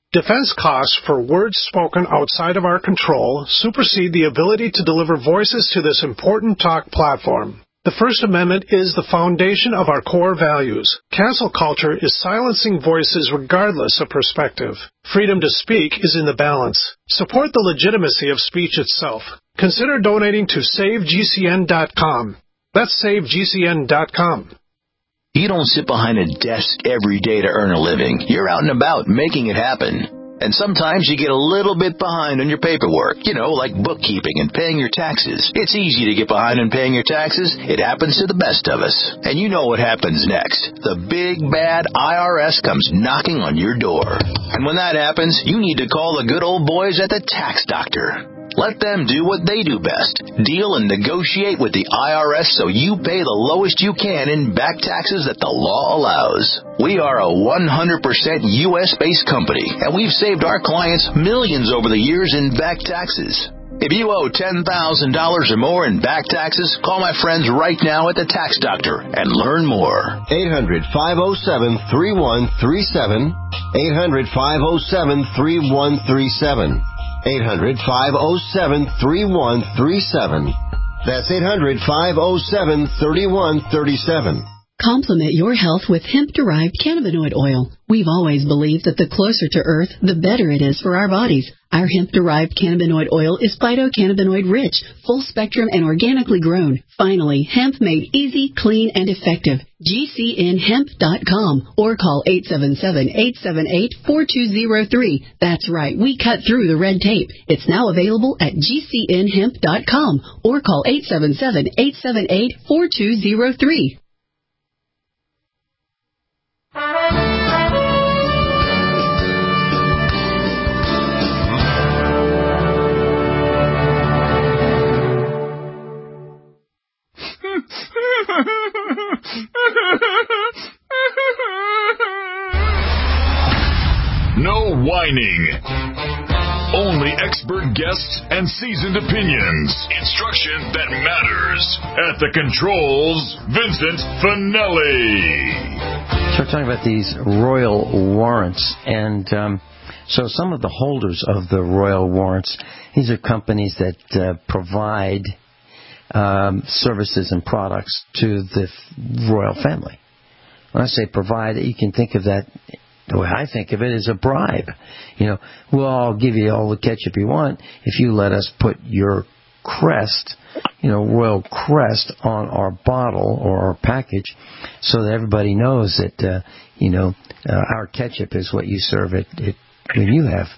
Speaker 6: Defense costs for words spoken outside of our control supersede the ability to deliver voices to this important talk platform. The First Amendment is the foundation of our core values. Cancel culture is silencing voices regardless of perspective. Freedom to speak is in the balance. Support the legitimacy of speech itself. Consider donating to save G C N dot com. That's save G C N dot com.
Speaker 14: You don't sit behind a desk every day to earn a living. You're out and about making it happen. And sometimes you get a little bit behind on your paperwork, you know, like bookkeeping and paying your taxes. It's easy to get behind on paying your taxes. It happens to the best of us. And you know what happens next. The big, bad I R S comes knocking on your door. And when that happens, you need to call the good old boys at the Tax Doctor. Let them do what they do best. Deal and negotiate with the I R S so you pay the lowest you can in back taxes that the law allows. We are a one hundred percent U S-based company, and we've saved our clients millions over the years in back taxes. If you owe ten thousand dollars or more in back taxes, call my friends right now at the Tax Doctor and learn more.
Speaker 15: eight hundred, five oh seven, three one three seven. eight hundred, five oh seven, three one three seven. eight hundred, five oh seven, three one three seven. That's eight hundred, five oh seven, three one three seven.
Speaker 16: Complement your health with hemp-derived cannabinoid oil. We've always believed that the closer to Earth, the better it is for our bodies. Our hemp-derived cannabinoid oil is phytocannabinoid-rich, full-spectrum, and organically grown. Finally, hemp made easy, clean, and effective. G C N hemp dot com or call eight seven seven, eight seven eight, four two zero three. That's right, we cut through the red tape. It's now available at G C N hemp dot com or call eight seven seven, eight seven eight, four two zero three.
Speaker 2: No whining. Only expert guests and seasoned opinions. Instruction that matters. At the controls, Vincent Finelli.
Speaker 3: So we're talking about these royal warrants, and um, so some of the holders of the royal warrants, these are companies that uh, provide um, services and products to the royal family. When I say provide, you can think of that, the way I think of it, is a bribe. You know, we'll all give you all the ketchup you want if you let us put your crest, you know, royal crest on our bottle or our package so that everybody knows that, uh, you know, uh, our ketchup is what you serve at, at when you have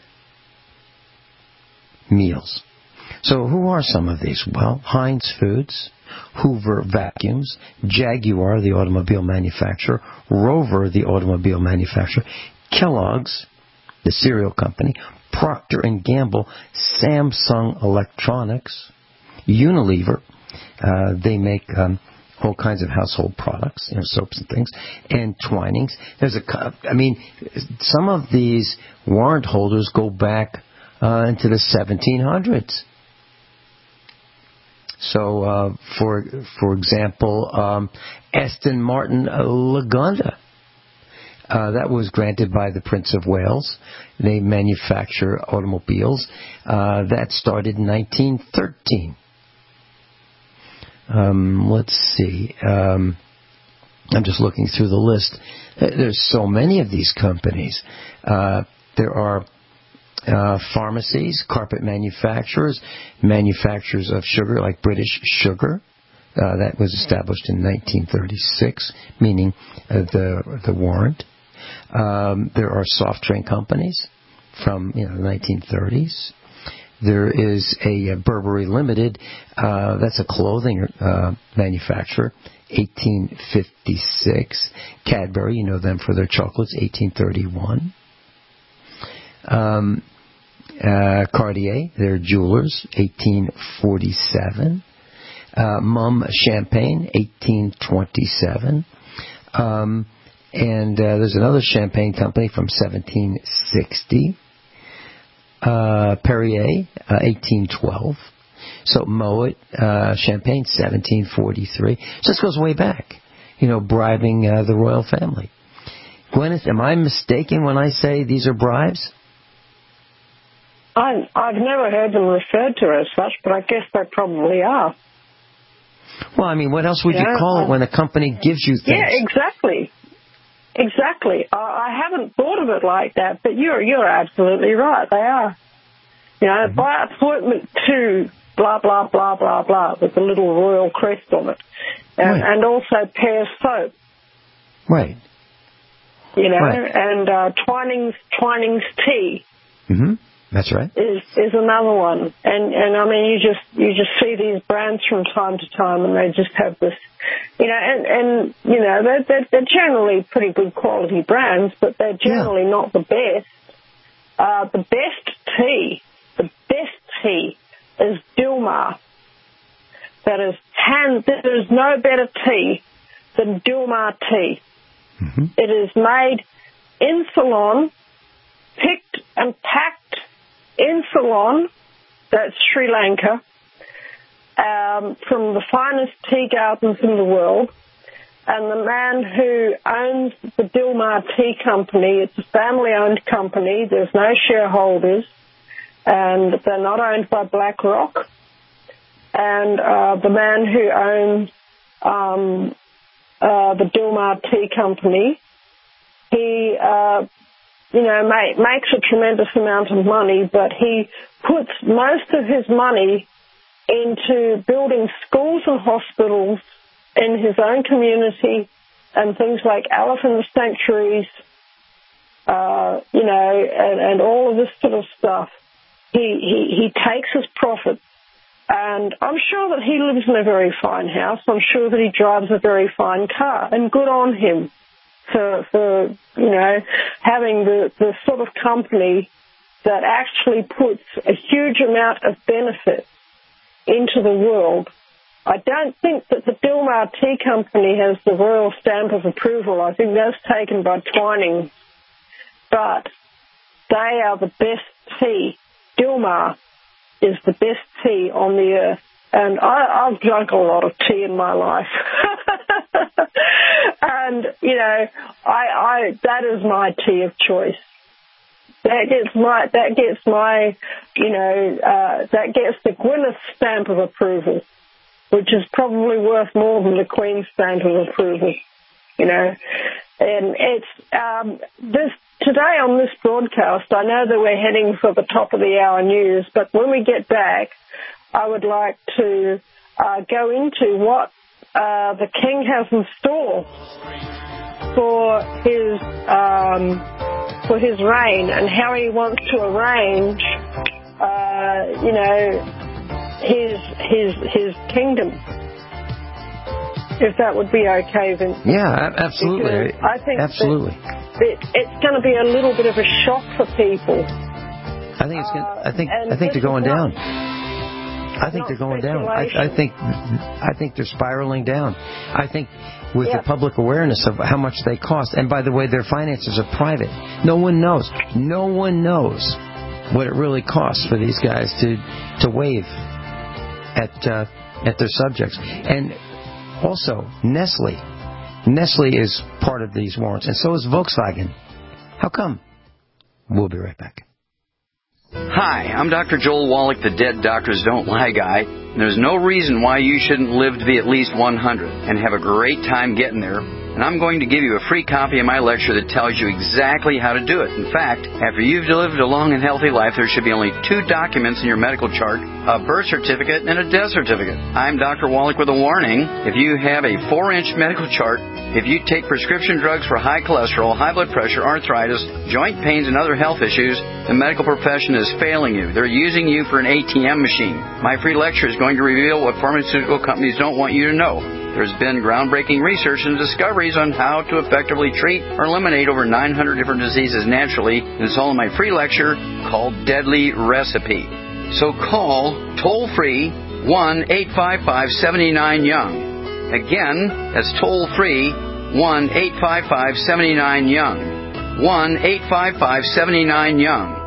Speaker 3: meals. So who are some of these? Well, Heinz Foods, Hoover Vacuums, Jaguar, the automobile manufacturer, Rover, the automobile manufacturer, Kellogg's, the cereal company, Procter and Gamble, Samsung Electronics, Unilever. Uh, they make um, all kinds of household products, you know, soaps and things, and Twinings. There's a, I mean, some of these warrant holders go back uh, into the seventeen hundreds. So, uh, for for example, um, Aston Martin Lagonda. Uh, that was granted by the Prince of Wales. They manufacture automobiles. Uh, that started in nineteen thirteen. Um, let's see. Um, I'm just looking through the list. There's so many of these companies. Uh, there are uh, pharmacies, carpet manufacturers, manufacturers of sugar like British Sugar. Uh, that was established in nineteen thirty-six, meaning uh, the the warrant. Um, there are soft drink companies from you know the nineteen thirties. There is a, a Burberry Limited. Uh, that's a clothing uh, manufacturer, eighteen fifty-six. Cadbury, you know them for their chocolates, eighteen thirty-one. Um, uh, Cartier, they're jewelers, eighteen forty-seven. Uh, Mumm Champagne, eighteen twenty-seven. Um, and uh, there's another champagne company from seventeen sixty. Uh, Perrier, uh, eighteen twelve. So Moet uh, Champagne, seventeen forty-three. So this goes way back, you know, bribing uh, the royal family. Gwyneth, am I mistaken when I say these are bribes?
Speaker 4: I, I've never heard them referred to as such, but I guess they probably are.
Speaker 3: Well, I mean, what else would
Speaker 4: Yeah,
Speaker 3: you call
Speaker 4: I-
Speaker 3: it when a company gives you things?
Speaker 4: Yeah, exactly. Exactly. I, I haven't thought of it like that, but you're you're absolutely right. They are. You know, mm-hmm. by appointment to blah, blah, blah, blah, blah, with a little royal crest on it. And,
Speaker 3: Right.
Speaker 4: and also Pear soap,
Speaker 3: Right.
Speaker 4: you know,
Speaker 3: Right.
Speaker 4: and uh, Twinings, Twinings tea.
Speaker 3: Mm-hmm. That's right.
Speaker 4: Is is another one, and and I mean you just you just see these brands from time to time, and they just have this, you know, and and you know they're they're, they're generally pretty good quality brands, but they're generally yeah. not the best. Uh, the best tea, the best tea is Dilmah. That is hand. There is no better tea than Dilmah tea.
Speaker 3: Mm-hmm.
Speaker 4: It is made in Ceylon, picked and packed in Ceylon, that's Sri Lanka, um, from the finest tea gardens in the world. And the man who owns the Dilmah Tea Company, it's a family-owned company, there's no shareholders, and they're not owned by BlackRock. And uh, the man who owns um, uh, the Dilmah Tea Company, he... Uh, you know, make, makes a tremendous amount of money, but he puts most of his money into building schools and hospitals in his own community and things like elephant sanctuaries, uh, you know, and, and all of this sort of stuff. He, he, he takes his profit, and I'm sure that he lives in a very fine house. I'm sure that he drives a very fine car, and good on him. For, for, you know, having the, the sort of company that actually puts a huge amount of benefit into the world. I don't think that the Dilmah Tea Company has the royal stamp of approval. I think that's taken by Twinings. But they are the best tea. Dilmah is the best tea on the earth. And I, I've drunk a lot of tea in my life. And, you know, I, I, that is my tea of choice. That gets my, that gets my, you know, uh, that gets the Gwyneth stamp of approval, which is probably worth more than the Queen's stamp of approval, you know. And it's, um, this, today on this broadcast, I know that we're heading for the top of the hour news, but when we get back, I would like to uh, go into what uh, the King has in store for his um, for his reign and how he wants to arrange, uh, you know, his his his kingdom. If that would be okay, Vince.
Speaker 3: Yeah, absolutely.
Speaker 4: Because I think
Speaker 3: absolutely.
Speaker 4: It, it's going to be a little bit of a shock for people.
Speaker 3: I think it's. Gonna, I think.
Speaker 4: Uh,
Speaker 3: I think they're going down. I think
Speaker 4: Not
Speaker 3: they're going down. I, I think I think they're spiraling down. I think with
Speaker 4: yeah.
Speaker 3: the public awareness of how much they cost, and by the way, their finances are private. No one knows. No one knows what it really costs for these guys to to wave at uh, at their subjects. And also, Nestle. Nestle is part of these warrants, and so is Volkswagen. How come? We'll be right back.
Speaker 20: Hi, I'm Doctor Joel Wallach, the Dead Doctors Don't Lie guy. There's no reason why you shouldn't live to be at least one hundred and have a great time getting there. And I'm going to give you a free copy of my lecture that tells you exactly how to do it. In fact, after you've lived a long and healthy life, there should be only two documents in your medical chart, a birth certificate and a death certificate. I'm Doctor Wallach with a warning. If you have a four-inch medical chart, if you take prescription drugs for high cholesterol, high blood pressure, arthritis, joint pains, and other health issues, the medical profession is failing you. They're using you for an A T M machine. My free lecture is going to reveal what pharmaceutical companies don't want you to know. There's been groundbreaking research and discoveries on how to effectively treat or eliminate over nine hundred different diseases naturally, and it's all in my free lecture called Deadly Recipe. So call toll-free one eight five five, seven nine, young. Again, that's toll-free one eight five five, seven nine, young. one eight five five, seven nine, young.